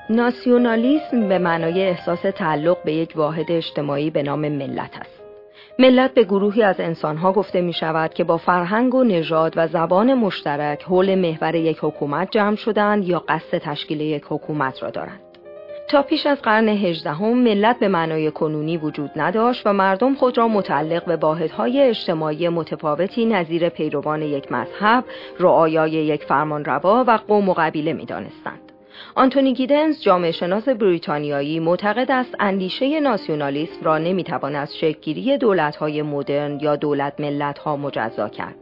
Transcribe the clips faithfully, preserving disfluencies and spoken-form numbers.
ناسیونالیسم به معنای احساس تعلق به یک واحد اجتماعی به نام ملت است. ملت به گروهی از انسانها گفته می شود که با فرهنگ و نژاد و زبان مشترک حول محور یک حکومت جمع شدند یا قصد تشکیل یک حکومت را دارند. تا پیش از قرن هجدهم ملت به معنای کنونی وجود نداشت و مردم خود را متعلق به واحدهای اجتماعی متفاوتی نظیر پیروان یک مذهب، رعایای یک فرمانروا و قوم و قبیله می دانستند. آنتونی گیدنز جامعه شناس بریتانیایی معتقد است اندیشه ناسیونالیسم را نمیتوان از شکل‌گیری دولت‌های مدرن یا دولت ملت‌ها مجزا کرد.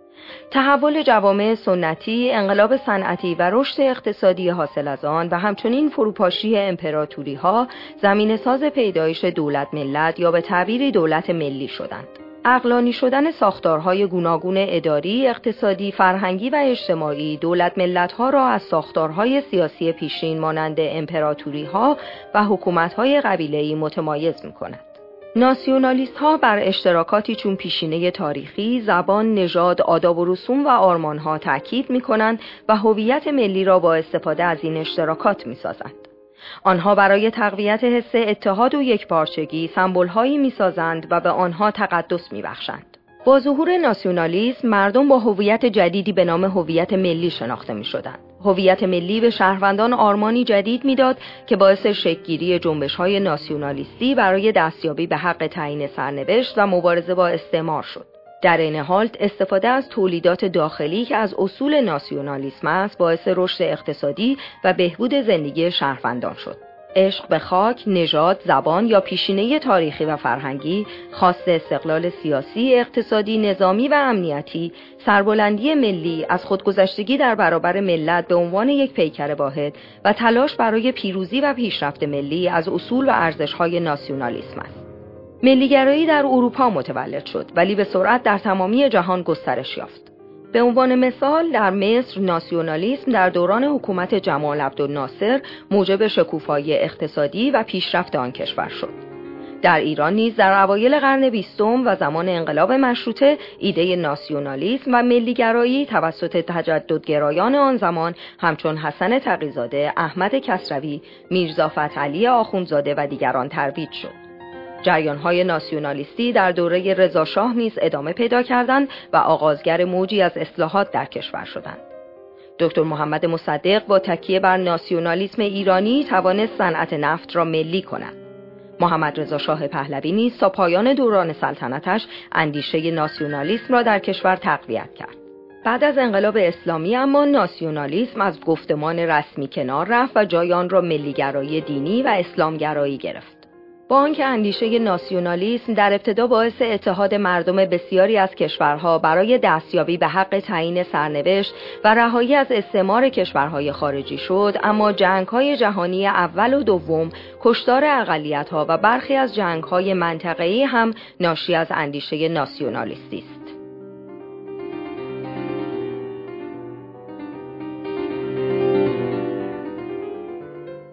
تحول جوامع سنتی، انقلاب صنعتی و رشد اقتصادی حاصل از آن و همچنین فروپاشی امپراتوری‌ها زمینه‌ساز پیدایش دولت ملت یا به تعبیری دولت ملی شدند. عقلانی شدن ساختارهای گوناگون اداری، اقتصادی، فرهنگی و اجتماعی دولت ملت‌ها را از ساختارهای سیاسی پیشین مانند امپراتوری‌ها و حکومت‌های قبیله‌ای متمایز می‌کند. ناسیونالیست‌ها بر اشتراکاتی چون پیشینه تاریخی، زبان، نژاد، آداب و رسوم و آرمان‌ها تأکید می‌کنند و هویت ملی را با استفاده از این اشتراکات می‌سازند. آنها برای تقویت حس اتحاد و یکپارچگی سمبول‌هایی می‌سازند و به آنها تقدس می‌بخشند. با ظهور ناسیونالیسم مردم با هویت جدیدی به نام هویت ملی شناخته می‌شدند. هویت ملی به شهروندان آرمانی جدید می‌داد که باعث شکل‌گیری جنبش‌های ناسیونالیستی برای دستیابی به حق تعیین سرنوشت و مبارزه با استعمار شد. در این حال استفاده از تولیدات داخلی که از اصول ناسیونالیسم است باعث رشد اقتصادی و بهبود زندگی شهروندان شد. عشق به خاک، نژاد، زبان یا پیشینه تاریخی و فرهنگی، خواست استقلال سیاسی، اقتصادی، نظامی و امنیتی، سربلندی ملی، از خودگذشتگی در برابر ملت به عنوان یک پیکر واحد و تلاش برای پیروزی و پیشرفت ملی از اصول و ارزش‌های ناسیونالیسم است. ملیگرایی در اروپا متولد شد ولی به سرعت در تمامی جهان گسترش یافت. به عنوان مثال در مصر ناسیونالیسم در دوران حکومت جمال عبدالناصر موجب شکوفایی اقتصادی و پیشرفت آن کشور شد. در ایران نیز در اوایل قرن بیستم و زمان انقلاب مشروطه ایده ناسیونالیسم و ملیگرایی توسط تجددگرایان آن زمان همچون حسن تقی‌زاده، احمد کسروی، میرزا فتحعلی آخوندزاده و دیگران ترویج شد. جریان‌های ناسیونالیستی در دوره رضا شاه نیز ادامه پیدا کردند و آغازگر موجی از اصلاحات در کشور شدند. دکتر محمد مصدق با تکیه بر ناسیونالیسم ایرانی توانست صنعت نفت را ملی کند. محمد رضا شاه پهلوی نیز تا پایان دوران سلطنتش اندیشه ناسیونالیسم را در کشور تقویت کرد. بعد از انقلاب اسلامی اما ناسیونالیسم از گفتمان رسمی کنار رفت و جای آن را ملیگرایی دینی و اسلامگرایی گرفت. با آنکه اندیشه ناسیونالیسم در ابتدا باعث اتحاد مردم بسیاری از کشورها برای دستیابی به حق تعیین سرنوشت و رهایی از استعمار کشورهای خارجی شد، اما جنگ‌های جهانی اول و دوم، کشتار اقلیت‌ها و برخی از جنگ‌های منطقه‌ای هم ناشی از اندیشه ناسیونالیستی است.